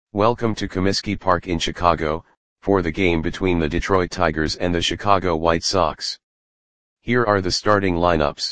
Welcome to Comiskey Park in Chicago, for the game between the Detroit Tigers and the Chicago White Sox. Here are the starting lineups.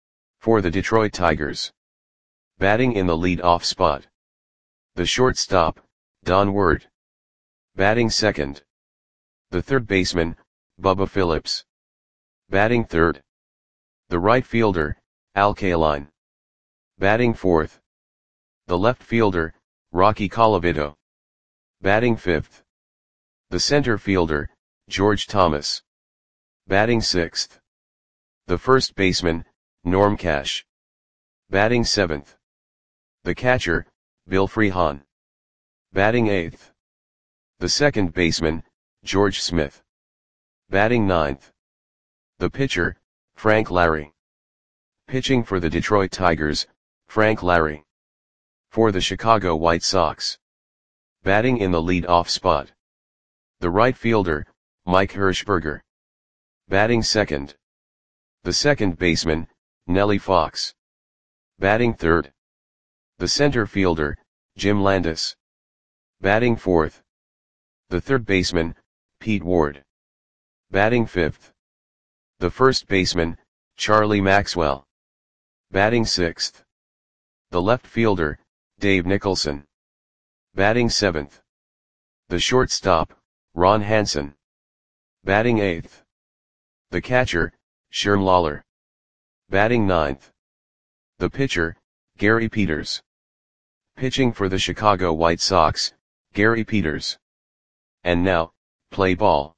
For the Detroit Tigers. Batting in the lead-off spot. The shortstop, Don Ward. Batting second. The third baseman, Bubba Phillips. Batting third. The right fielder, Al Kaline. Batting fourth. The left fielder, Rocky Colavito. Batting fifth. The center fielder, George Thomas. Batting sixth. The first baseman, Norm Cash. Batting seventh. The catcher, Bill Freehan. Batting eighth. The second baseman, George Smith. Batting ninth. The pitcher, Frank Lary. Pitching for the Detroit Tigers, Frank Lary. For the Chicago White Sox. Batting in the lead-off spot. The right fielder, Mike Hershberger. Batting second. The second baseman, Nellie Fox. Batting third. The center fielder, Jim Landis. Batting fourth. The third baseman, Pete Ward. Batting fifth. The first baseman, Charlie Maxwell. Batting sixth. The left fielder, Dave Nicholson. Batting seventh. The shortstop, Ron Hansen. Batting eighth. The catcher, Sherm Lawler. Batting ninth. The pitcher, Gary Peters. Pitching for the Chicago White Sox, Gary Peters. And now, play ball.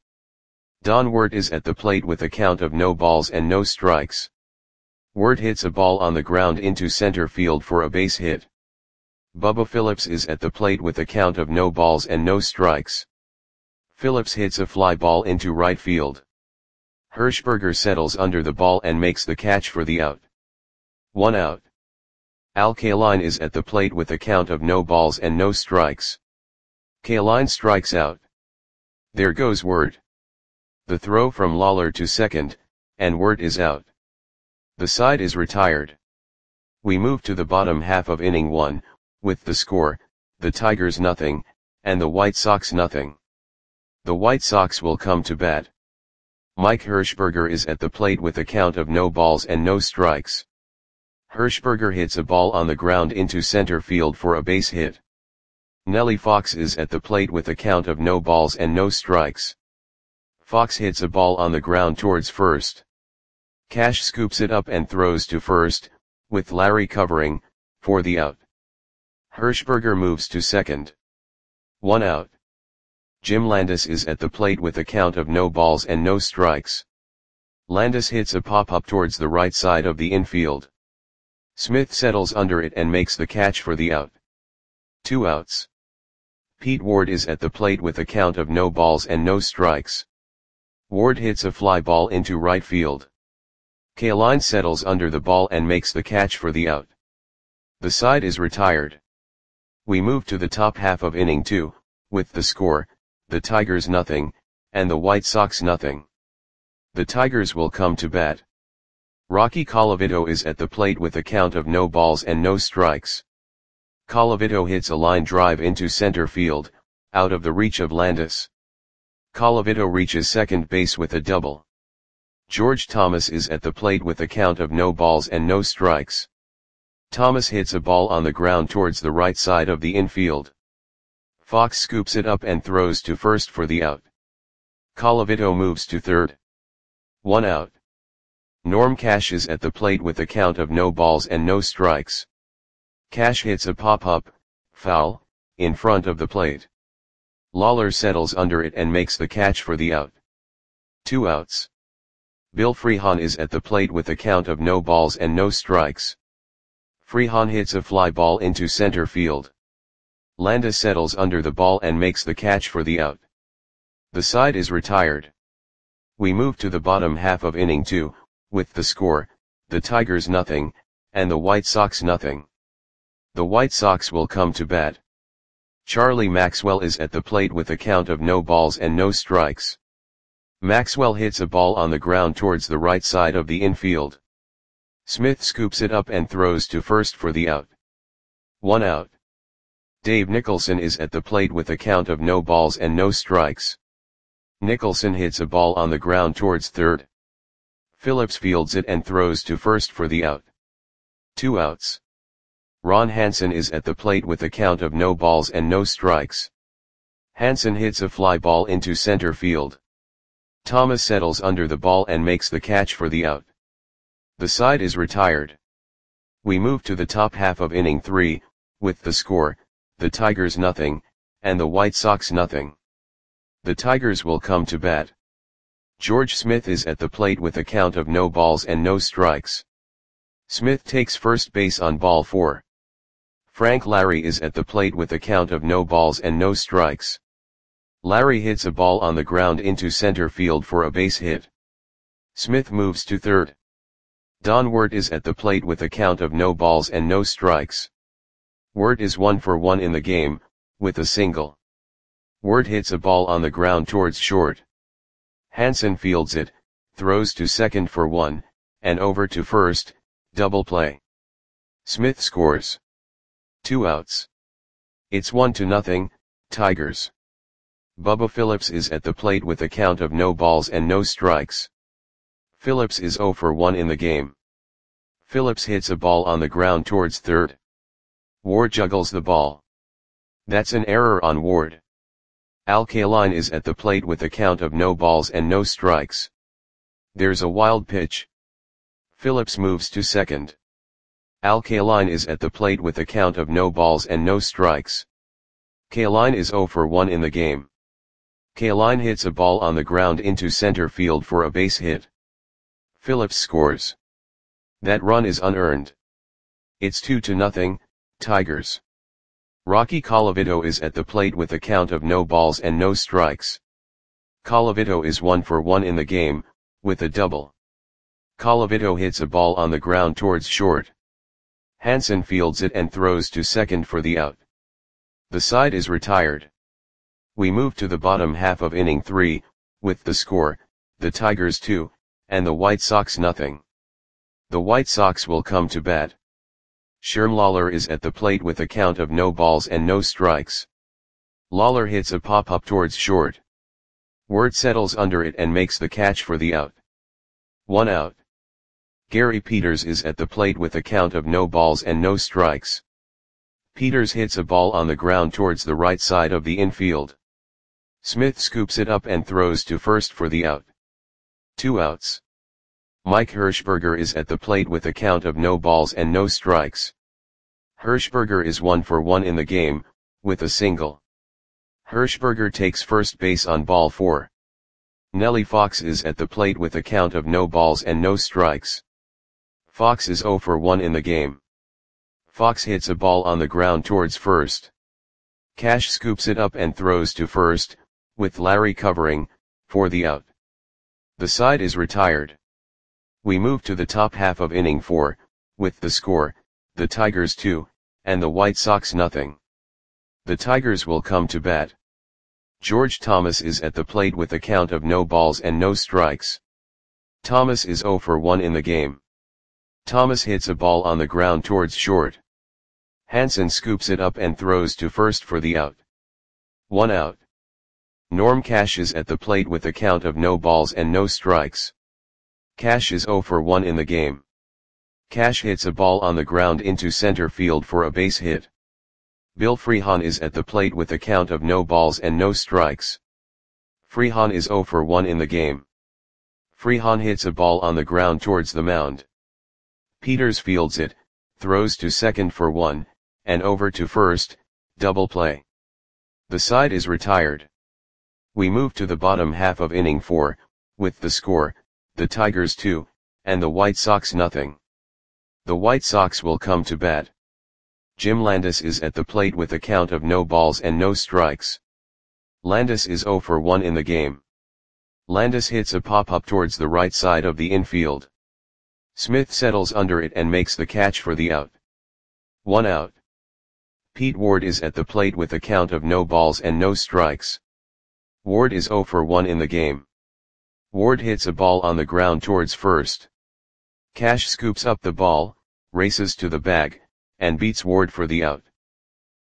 Don Ward is at the plate with a count of no balls and no strikes. Ward hits a ball on the ground into center field for a base hit. Bubba Phillips is at the plate with a count of no balls and no strikes. Phillips hits a fly ball into right field. Hershberger settles under the ball and makes the catch for the out. 1 out. Al Kaline is at the plate with a count of no balls and no strikes. Kaline strikes out. There goes Ward. The throw from Lawler to second, and Ward is out. The side is retired. We move to the bottom half of inning 1, with the score, the Tigers nothing, and the White Sox nothing. The White Sox will come to bat. Mike Hershberger is at the plate with a count of no balls and no strikes. Hershberger hits a ball on the ground into center field for a base hit. Nellie Fox is at the plate with a count of no balls and no strikes. Fox hits a ball on the ground towards first. Cash scoops it up and throws to first, with Lary covering, for the out. Hershberger moves to second. 1 out. Jim Landis is at the plate with a count of no balls and no strikes. Landis hits a pop-up towards the right side of the infield. Smith settles under it and makes the catch for the out. 2 outs. Pete Ward is at the plate with a count of no balls and no strikes. Ward hits a fly ball into right field. Kaline settles under the ball and makes the catch for the out. The side is retired. We move to the top half of inning 2, with the score, the Tigers nothing, and the White Sox nothing. The Tigers will come to bat. Rocky Colavito is at the plate with a count of no balls and no strikes. Colavito hits a line drive into center field, out of the reach of Landis. Colavito reaches second base with a double. George Thomas is at the plate with a count of no balls and no strikes. Thomas hits a ball on the ground towards the right side of the infield. Fox scoops it up and throws to first for the out. Colavito moves to third. 1 out. Norm Cash is at the plate with a count of no balls and no strikes. Cash hits a pop-up, foul, in front of the plate. Lawler settles under it and makes the catch for the out. 2 outs. Bill Freehan is at the plate with a count of no balls and no strikes. Freehan hits a fly ball into center field. Landis settles under the ball and makes the catch for the out. The side is retired. We move to the bottom half of inning 2, with the score, the Tigers nothing, and the White Sox nothing. The White Sox will come to bat. Charlie Maxwell is at the plate with a count of no balls and no strikes. Maxwell hits a ball on the ground towards the right side of the infield. Smith scoops it up and throws to first for the out. 1 out. Dave Nicholson is at the plate with a count of no balls and no strikes. Nicholson hits a ball on the ground towards third. Phillips fields it and throws to first for the out. 2 outs. Ron Hansen is at the plate with a count of no balls and no strikes. Hansen hits a fly ball into center field. Thomas settles under the ball and makes the catch for the out. The side is retired. We move to the top half of inning 3, with the score, the Tigers nothing, and the White Sox nothing. The Tigers will come to bat. George Smith is at the plate with a count of no balls and no strikes. Smith takes first base on ball 4. Frank Larry is at the plate with a count of no balls and no strikes. Larry hits a ball on the ground into center field for a base hit. Smith moves to third. Don Wirt is at the plate with a count of no balls and no strikes. Wirt is 1 for 1 in the game, with a single. Wirt hits a ball on the ground towards short. Hansen fields it, throws to second for 1, and over to first, double play. Smith scores. 2 outs. It's 1-0, Tigers. Bubba Phillips is at the plate with a count of no balls and no strikes. Phillips is 0 for 1 in the game. Phillips hits a ball on the ground towards third. Ward juggles the ball. That's an error on Ward. Al Kaline is at the plate with a count of no balls and no strikes. There's a wild pitch. Phillips moves to second. Al Kaline is at the plate with a count of no balls and no strikes. Kaline is 0 for 1 in the game. Kaline hits a ball on the ground into center field for a base hit. Phillips scores. That run is unearned. It's 2-0, Tigers. Rocky Colavito is at the plate with a count of no balls and no strikes. Colavito is 1 for 1 in the game, with a double. Colavito hits a ball on the ground towards short. Hansen fields it and throws to second for the out. The side is retired. We move to the bottom half of inning 3, with the score, the Tigers 2, and the White Sox nothing. The White Sox will come to bat. Sherm Lawler is at the plate with a count of no balls and no strikes. Lawler hits a pop-up towards short. Wirt settles under it and makes the catch for the out. 1 out. Gary Peters is at the plate with a count of no balls and no strikes. Peters hits a ball on the ground towards the right side of the infield. Smith scoops it up and throws to first for the out. 2 outs. Mike Hirschberger is at the plate with a count of no balls and no strikes. Hirschberger is 1 for 1 in the game, with a single. Hirschberger takes first base on ball 4. Nellie Fox is at the plate with a count of no balls and no strikes. Fox is 0 for 1 in the game. Fox hits a ball on the ground towards first. Cash scoops it up and throws to first, with Larry covering, for the out. The side is retired. We move to the top half of inning 4, with the score, the Tigers 2, and the White Sox nothing. The Tigers will come to bat. George Thomas is at the plate with a count of no balls and no strikes. Thomas is 0 for 1 in the game. Thomas hits a ball on the ground towards short. Hansen scoops it up and throws to first for the out. 1 out. Norm Cash is at the plate with a count of no balls and no strikes. Cash is 0 for 1 in the game. Cash hits a ball on the ground into center field for a base hit. Bill Freehan is at the plate with a count of no balls and no strikes. Freehan is 0 for 1 in the game. Freehan hits a ball on the ground towards the mound. Peters fields it, throws to second for 1, and over to first, double play. The side is retired. We move to the bottom half of inning 4, with the score, the Tigers 2, and the White Sox nothing. The White Sox will come to bat. Jim Landis is at the plate with a count of no balls and no strikes. Landis is 0 for 1 in the game. Landis hits a pop-up towards the right side of the infield. Smith settles under it and makes the catch for the out. 1 out. Pete Ward is at the plate with a count of no balls and no strikes. Ward is 0 for 1 in the game. Ward hits a ball on the ground towards first. Cash scoops up the ball, races to the bag, and beats Ward for the out.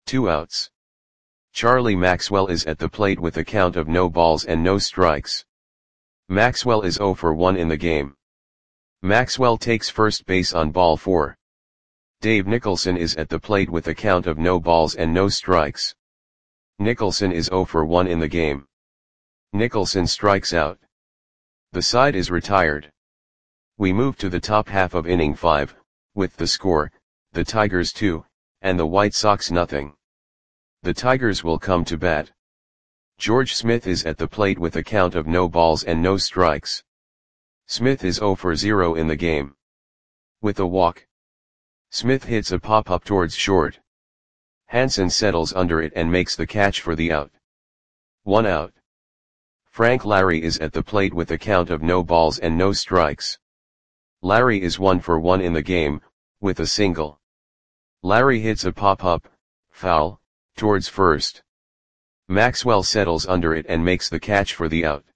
2 outs. Charlie Maxwell is at the plate with a count of no balls and no strikes. Maxwell is 0 for 1 in the game. Maxwell takes first base on ball 4. Dave Nicholson is at the plate with a count of no balls and no strikes. Nicholson is 0 for 1 in the game. Nicholson strikes out. The side is retired. We move to the top half of inning 5, with the score, the Tigers 2, and the White Sox nothing. The Tigers will come to bat. George Smith is at the plate with a count of no balls and no strikes. Smith is 0 for 0 in the game. With a walk, Smith hits a pop-up towards short. Hansen settles under it and makes the catch for the out. 1 out. Frank Larry is at the plate with a count of no balls and no strikes. Larry is 1 for 1 in the game, with a single. Larry hits a pop-up, foul, towards first. Maxwell settles under it and makes the catch for the out.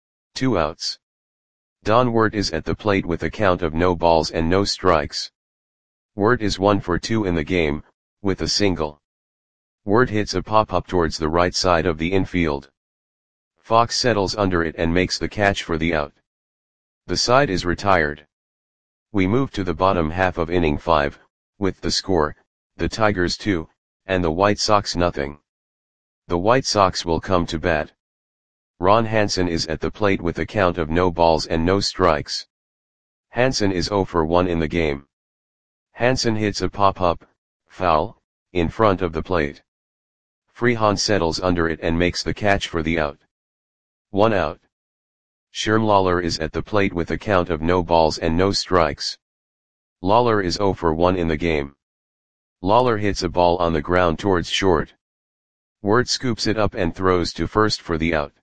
2 outs. Don Wirt is at the plate with a count of no balls and no strikes. Wirt is 1 for 2 in the game, with a single. Wirt hits a pop-up towards the right side of the infield. Fox settles under it and makes the catch for the out. The side is retired. We move to the bottom half of inning 5, with the score, the Tigers 2, and the White Sox nothing. The White Sox will come to bat. Ron Hansen is at the plate with a count of no balls and no strikes. Hansen is 0 for 1 in the game. Hansen hits a pop-up, foul, in front of the plate. Freehan settles under it and makes the catch for the out. 1 out. Sherm Lawler is at the plate with a count of no balls and no strikes. Lawler is 0 for 1 in the game. Lawler hits a ball on the ground towards short. Wirt scoops it up and throws to first for the out.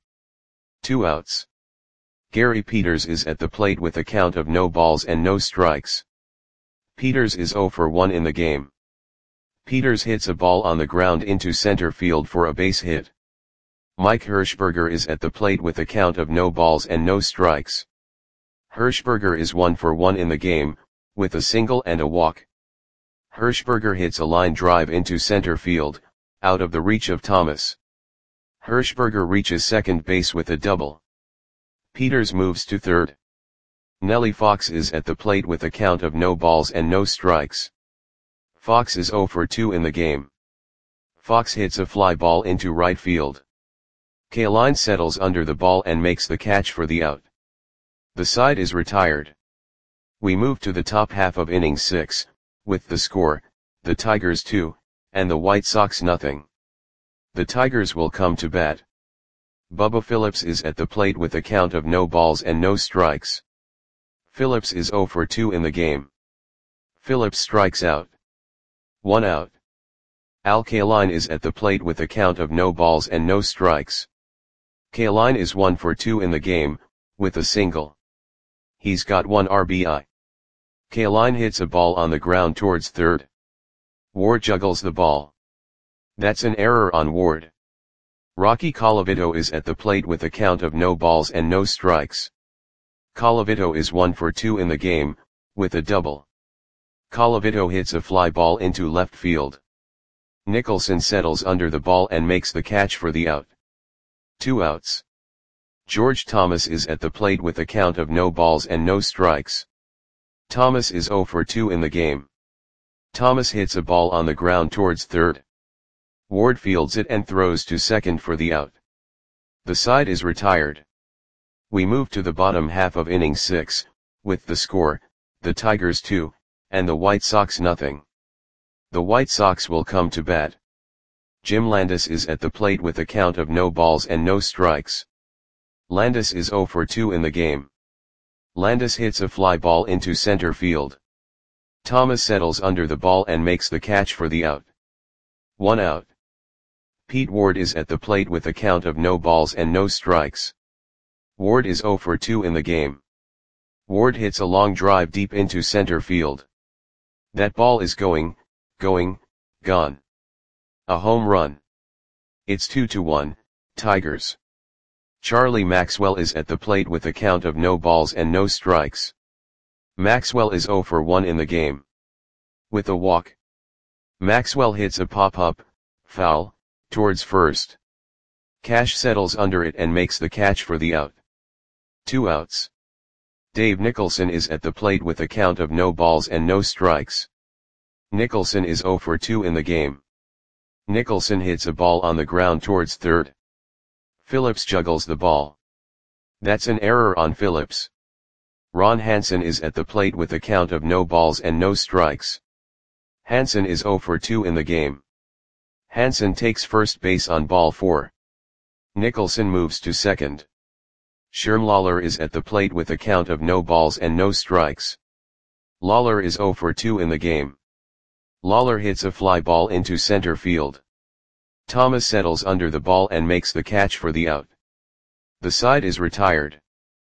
2 outs. Gary Peters is at the plate with a count of no balls and no strikes. Peters is 0 for 1 in the game. Peters hits a ball on the ground into center field for a base hit. Mike Hirschberger is at the plate with a count of no balls and no strikes. Hirschberger is 1 for 1 in the game, with a single and a walk. Hirschberger hits a line drive into center field, out of the reach of Thomas. Hirschberger reaches second base with a double. Peters moves to third. Nellie Fox is at the plate with a count of no balls and no strikes. Fox is 0 for 2 in the game. Fox hits a fly ball into right field. Kaline settles under the ball and makes the catch for the out. The side is retired. We move to the top half of inning 6, with the score, the Tigers 2, and the White Sox nothing. The Tigers will come to bat. Bubba Phillips is at the plate with a count of no balls and no strikes. Phillips is 0 for 2 in the game. Phillips strikes out. 1 out. Al Kaline is at the plate with a count of no balls and no strikes. Kaline is 1 for 2 in the game, with a single. He's got 1 RBI. Kaline hits a ball on the ground towards third. Ward juggles the ball. That's an error on Ward. Rocky Colavito is at the plate with a count of no balls and no strikes. Colavito is 1 for 2 in the game, with a double. Colavito hits a fly ball into left field. Nicholson settles under the ball and makes the catch for the out. 2 outs. George Thomas is at the plate with a count of no balls and no strikes. Thomas is 0 for 2 in the game. Thomas hits a ball on the ground towards third. Ward fields it and throws to second for the out. The side is retired. We move to the bottom half of inning 6, with the score, the Tigers 2, and the White Sox nothing. The White Sox will come to bat. Jim Landis is at the plate with a count of no balls and no strikes. Landis is 0 for 2 in the game. Landis hits a fly ball into center field. Thomas settles under the ball and makes the catch for the out. 1 out. Pete Ward is at the plate with a count of no balls and no strikes. Ward is 0 for 2 in the game. Ward hits a long drive deep into center field. That ball is gone. A home run. It's 2-1, Tigers. Charlie Maxwell is at the plate with a count of no balls and no strikes. Maxwell is 0 for 1 in the game. With a walk. Maxwell hits a pop-up, foul, towards first. Cash settles under it and makes the catch for the out. 2 outs. Dave Nicholson is at the plate with a count of no balls and no strikes. Nicholson is 0 for 2 in the game. Nicholson hits a ball on the ground towards third. Phillips juggles the ball. That's an error on Phillips. Ron Hansen is at the plate with a count of no balls and no strikes. Hansen is 0 for 2 in the game. Hansen takes first base on ball 4. Nicholson moves to second. Sherm Lawler is at the plate with a count of no balls and no strikes. Lawler is 0 for 2 in the game. Lawler hits a fly ball into center field. Thomas settles under the ball and makes the catch for the out. The side is retired.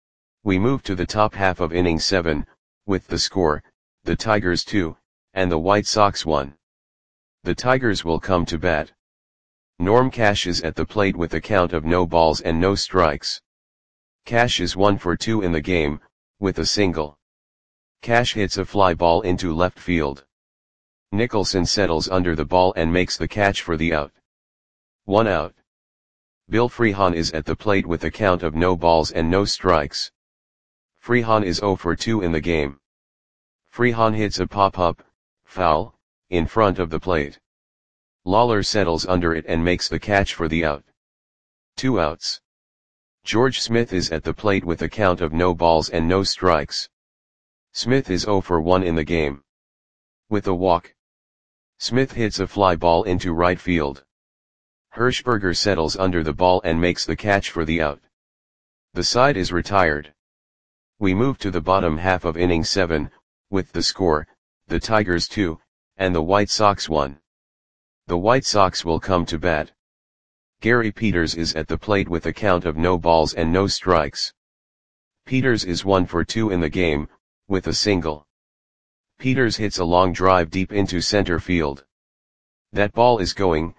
We move to the top half of inning 7, with the score, the Tigers 2, and the White Sox 1. The Tigers will come to bat. Norm Cash is at the plate with a count of no balls and no strikes. Cash is 1 for 2 in the game, with a single. Cash hits a fly ball into left field. Nicholson settles under the ball and makes the catch for the out. 1 out. Bill Freehan is at the plate with a count of no balls and no strikes. Freehan is 0 for 2 in the game. Freehan hits a pop-up, foul, in front of the plate. Lawler settles under it and makes the catch for the out. 2 outs. George Smith is at the plate with a count of no balls and no strikes. Smith is 0 for 1 in the game. With a walk, Smith hits a fly ball into right field. Hirschberger settles under the ball and makes the catch for the out. The side is retired. We move to the bottom half of inning 7, with the score, the Tigers 2, and the White Sox 1. The White Sox will come to bat. Gary Peters is at the plate with a count of no balls and no strikes. Peters is 1 for 2 in the game, with a single. Peters hits a long drive deep into center field. That ball is going,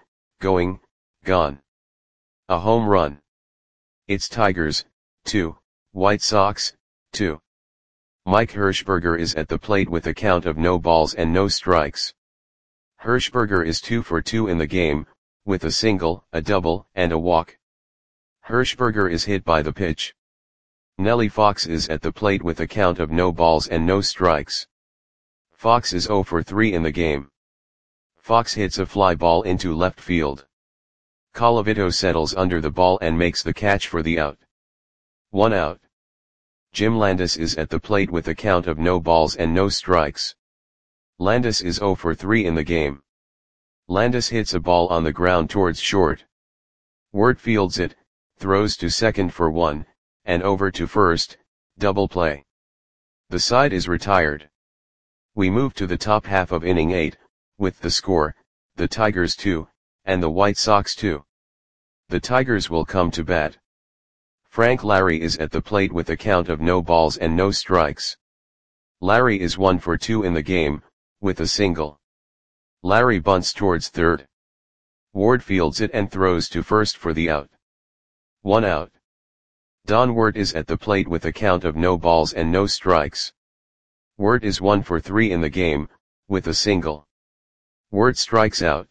gone. A home run. It's Tigers, 2, White Sox, 2. Mike Hirschberger is at the plate with a count of no balls and no strikes. Hirschberger is 2 for 2 in the game, with a single, a double, and a walk. Hirschberger is hit by the pitch. Nellie Fox is at the plate with a count of no balls and no strikes. Fox is 0 for 3 in the game. Fox hits a fly ball into left field. Colavito settles under the ball and makes the catch for the out. 1 out. Jim Landis is at the plate with a count of no balls and no strikes. Landis is 0 for 3 in the game. Landis hits a ball on the ground towards short. Wirt fields it, throws to second for 1, and over to first, double play. The side is retired. We move to the top half of inning 8, with the score, the Tigers 2, and the White Sox 2. The Tigers will come to bat. Frank Larry is at the plate with a count of no balls and no strikes. Larry is 1 for 2 in the game, with a single. Larry bunts towards third. Ward fields it and throws to first for the out. 1 out. Don Wirt is at the plate with a count of no balls and no strikes. Wirt is 1 for 3 in the game, with a single. Wirt strikes out.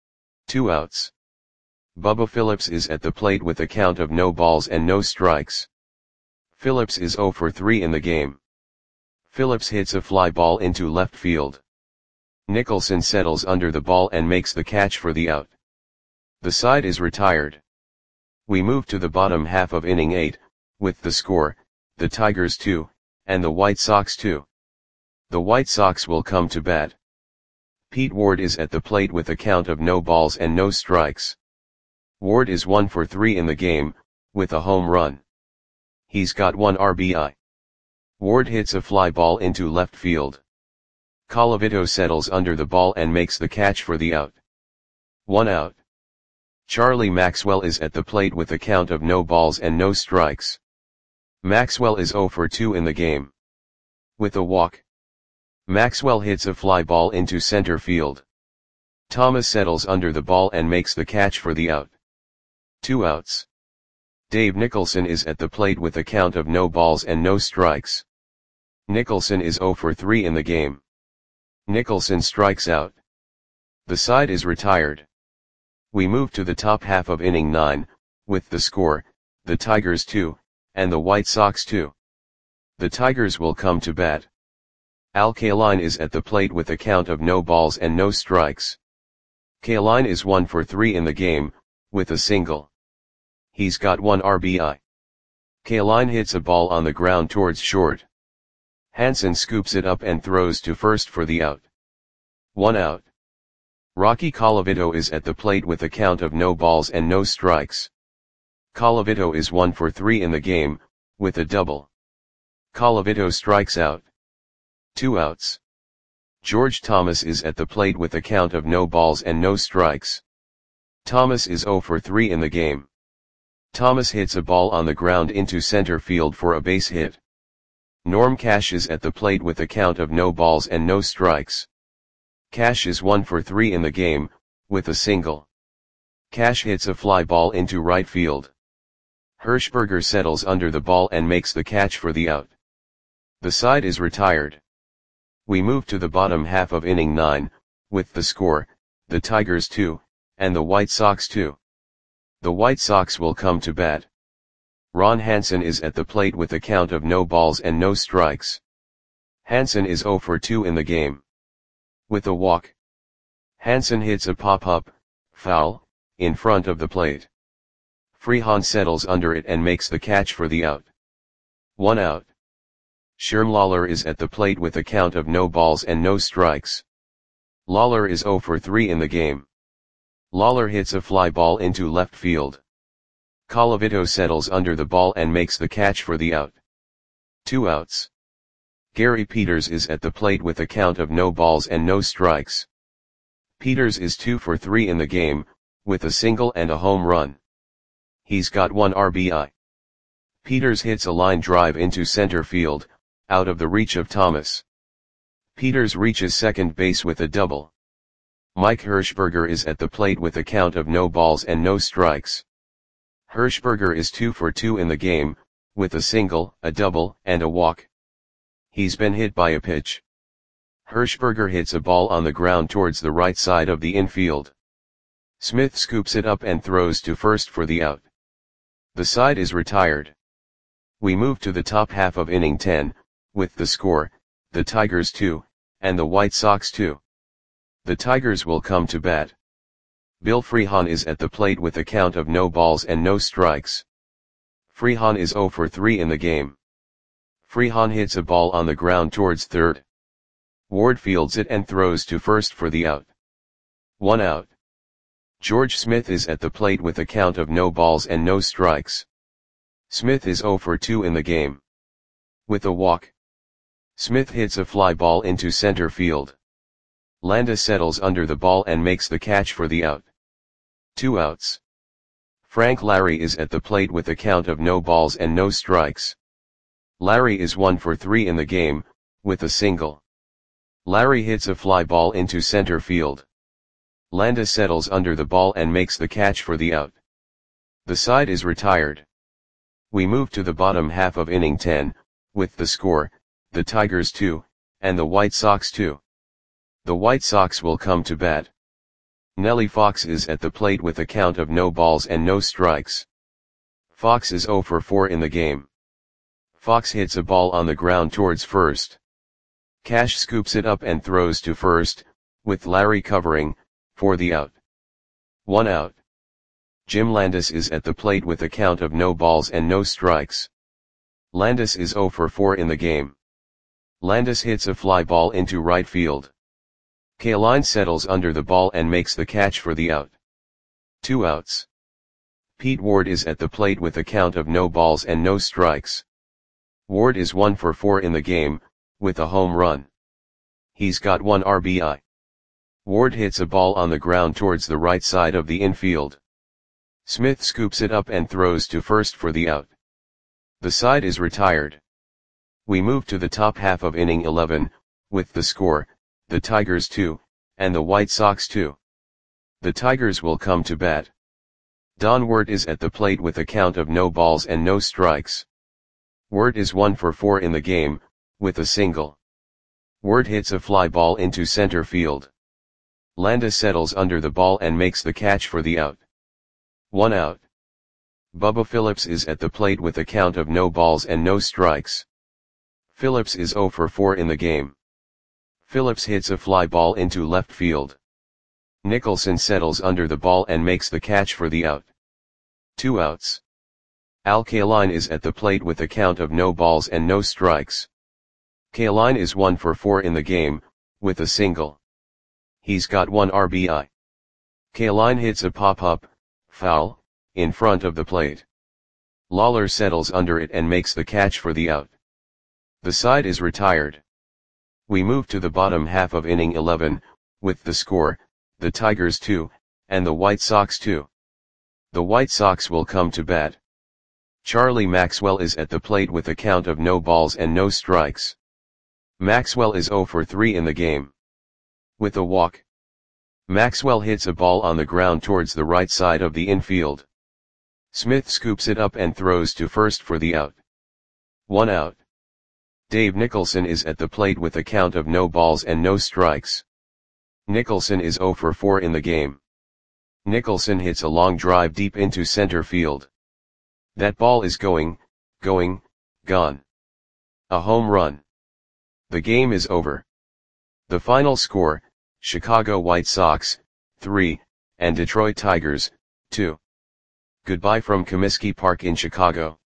2 outs. Bubba Phillips is at the plate with a count of no balls and no strikes. Phillips is 0 for 3 in the game. Phillips hits a fly ball into left field. Nicholson settles under the ball and makes the catch for the out. The side is retired. We move to the bottom half of inning 8, with the score, the Tigers 2, and the White Sox 2. The White Sox will come to bat. Pete Ward is at the plate with a count of no balls and no strikes. Ward is 1 for 3 in the game, with a home run. He's got 1 RBI. Ward hits a fly ball into left field. Colavito settles under the ball and makes the catch for the out. 1 out. Charlie Maxwell is at the plate with a count of no balls and no strikes. Maxwell is 0 for 2 in the game. With a walk, Maxwell hits a fly ball into center field. Thomas settles under the ball and makes the catch for the out. 2 outs. Dave Nicholson is at the plate with a count of no balls and no strikes. Nicholson is 0 for 3 in the game. Nicholson strikes out. The side is retired. We move to the top half of inning 9, with the score, the Tigers 2, and the White Sox 2. The Tigers will come to bat. Al Kaline is at the plate with a count of no balls and no strikes. Kaline is 1 for 3 in the game, with a single. He's got 1 RBI. Kaline hits a ball on the ground towards short. Hansen scoops it up and throws to first for the out. 1 out. Rocky Colavito is at the plate with a count of no balls and no strikes. Colavito is 1 for 3 in the game, with a double. Colavito strikes out. 2 outs. George Thomas is at the plate with a count of no balls and no strikes. Thomas is 0 for 3 in the game. Thomas hits a ball on the ground into center field for a base hit. Norm Cash is at the plate with a count of no balls and no strikes. Cash is 1 for 3 in the game, with a single. Cash hits a fly ball into right field. Hirschberger settles under the ball and makes the catch for the out. The side is retired. We move to the bottom half of inning 9, with the score, the Tigers 2, and the White Sox 2. The White Sox will come to bat. Ron Hansen is at the plate with a count of no balls and no strikes. Hansen is 0 for 2 in the game. With a walk. Hansen hits a pop-up, foul, in front of the plate. Freehan settles under it and makes the catch for the out. 1 out. Sherm Lawler is at the plate with a count of no balls and no strikes. Lawler is 0 for 3 in the game. Lawler hits a fly ball into left field. Colavito settles under the ball and makes the catch for the out. 2 outs. Gary Peters is at the plate with a count of no balls and no strikes. Peters is 2 for 3 in the game, with a single and a home run. He's got 1 RBI. Peters hits a line drive into center field, out of the reach of Thomas. Peters reaches second base with a double. Mike Hirschberger is at the plate with a count of no balls and no strikes. Hirschberger is 2 for 2 in the game, with a single, a double, and a walk. He's been hit by a pitch. Hirschberger hits a ball on the ground towards the right side of the infield. Smith scoops it up and throws to first for the out. The side is retired. We move to the top half of inning 10, with the score, the Tigers 2, and the White Sox 2. The Tigers will come to bat. Bill Freehan is at the plate with a count of no balls and no strikes. Freehan is 0 for 3 in the game. Freehan hits a ball on the ground towards third. Ward fields it and throws to first for the out. 1 out. George Smith is at the plate with a count of no balls and no strikes. Smith is 0 for 2 in the game. With a walk. Smith hits a fly ball into center field. Landa settles under the ball and makes the catch for the out. 2 outs. Frank Larry is at the plate with a count of no balls and no strikes. Larry is 1 for 3 in the game, with a single. Larry hits a fly ball into center field. Landa settles under the ball and makes the catch for the out. The side is retired. We move to the bottom half of inning 10, with the score, the Tigers 2, and the White Sox 2. The White Sox will come to bat. Nellie Fox is at the plate with a count of no balls and no strikes. Fox is 0 for 4 in the game. Fox hits a ball on the ground towards first. Cash scoops it up and throws to first, with Larry covering, for the out. 1 out. Jim Landis is at the plate with a count of no balls and no strikes. Landis is 0 for 4 in the game. Landis hits a fly ball into right field. Kaline settles under the ball and makes the catch for the out. 2 outs. Pete Ward is at the plate with a count of no balls and no strikes. Ward is 1 for 4 in the game, with a home run. He's got 1 RBI. Ward hits a ball on the ground towards the right side of the infield. Smith scoops it up and throws to first for the out. The side is retired. We move to the top half of inning 11, with the score, the Tigers 2, and the White Sox 2. The Tigers will come to bat. Don Wirt is at the plate with a count of no balls and no strikes. Wirt is 1 for 4 in the game, with a single. Wirt hits a fly ball into center field. Landa settles under the ball and makes the catch for the out. 1 out. Bubba Phillips is at the plate with a count of no balls and no strikes. Phillips is 0 for 4 in the game. Phillips hits a fly ball into left field. Nicholson settles under the ball and makes the catch for the out. 2 outs. Al Kaline is at the plate with a count of no balls and no strikes. Kaline is 1 for 4 in the game, with a single. He's got 1 RBI. Kaline hits a pop-up, foul, in front of the plate. Lawler settles under it and makes the catch for the out. The side is retired. We move to the bottom half of inning 11, with the score, the Tigers 2, and the White Sox 2. The White Sox will come to bat. Charlie Maxwell is at the plate with a count of no balls and no strikes. Maxwell is 0 for 3 in the game. With a walk, Maxwell hits a ball on the ground towards the right side of the infield. Smith scoops it up and throws to first for the out. 1 out. Dave Nicholson is at the plate with a count of no balls and no strikes. Nicholson is 0 for 4 in the game. Nicholson hits a long drive deep into center field. That ball is gone. A home run. The game is over. The final score, Chicago White Sox, 3, and Detroit Tigers, 2. Goodbye from Comiskey Park in Chicago.